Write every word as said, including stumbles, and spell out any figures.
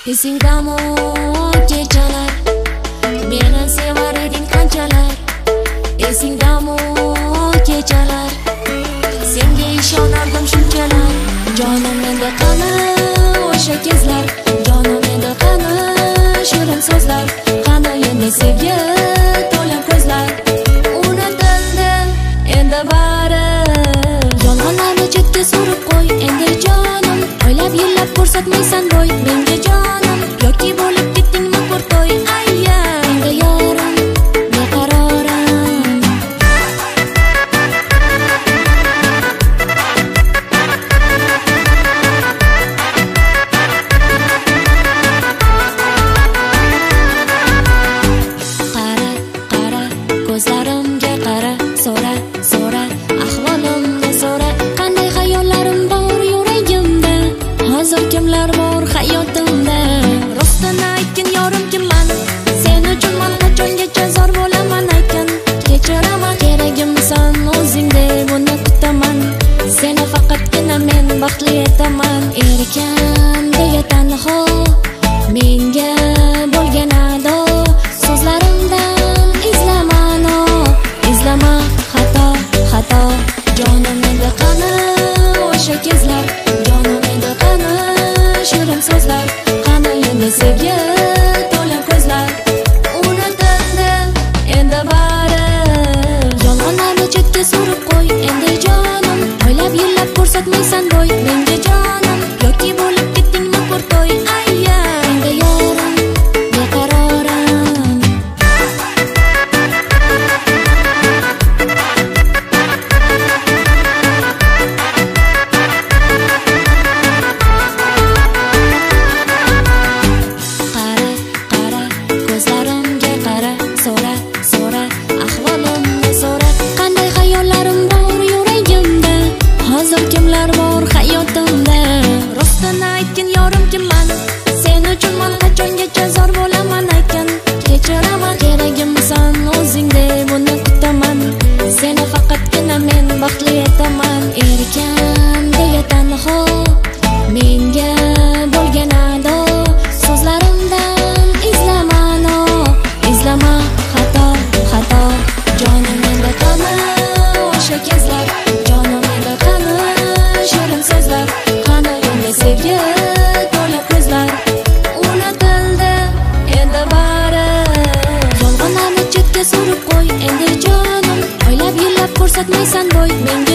Esingdami kechalar, meni sevar eding qanchalar. Esingdami kechalar, senga ishonardim shunchalar. Jonim menda qani o'sha kezlar, jonim menda qani shirin so'zlar, qani endi sevgi to'lib ko'zlar. Unutildi endi bari, yolg'onlarni chetga surib qo'y endi jonim. O'ylab yillab ko'rsatmaysan bo'y menga jonim, yoki bo'lib ketdingmi qo'rqoy. Ayya endi yorim beqarorim. Qara qara ko'zlarimga qara, so'ra so'ra ahvolimni so'ra. Qanday xayollarim bor yuragimda, hozir kimlar bor hayotimda. Rostdan aytgin yorim kimman, sen uchun men qachongacha zor bo'laman aytgin. Kechiraman keragimsan o'zingda, buni kutaman. Seni faqatgina men baxtli etaman. Erkan deya tanho menga bo'lgan ado, so'zlarimdan izlama no, izlama xato xato. Jonim menda qani o'sha kezlar, jonim menda qani shirin so'zlar, qani endi sevgi to'lib ko'zlar. Unutildi endi bari, yolg'onlarni chetga surib qo'y endi jonim. O'ylab yillab ko'rsatmaysan bo'y menga jonim, yoki bo'lib ketdingmi qo'rqoy. Ayya endi yorim beqarorim. Qara qara ko'zlarimga qara, so'ra so'ra ahvolimni so'ra. Qanday xayollarim bor yuragimda, hozir kimlar bor hayotimda. Rostdan aytgin yorim kimman, sen uchun men qachongacha zor bo'laman aytgin. Kechiraman keragimsan o'zingda, buni kutaman. Seni faqatgina men baxtli etaman. Erkan deya tanho menga bo'lgan ado, so'zlarimdan izlama no, izlama xato xato. Jonim menda qani o'sha kezlar, jonim menda qani shirin so'zlar, qani endi sevgi to'lib ko'zlar. Unutildi endi bari, yolg'onlarni chetga surib qo'y endi jonim. O'ylab yillab ko'rsatmaysan bo'y menga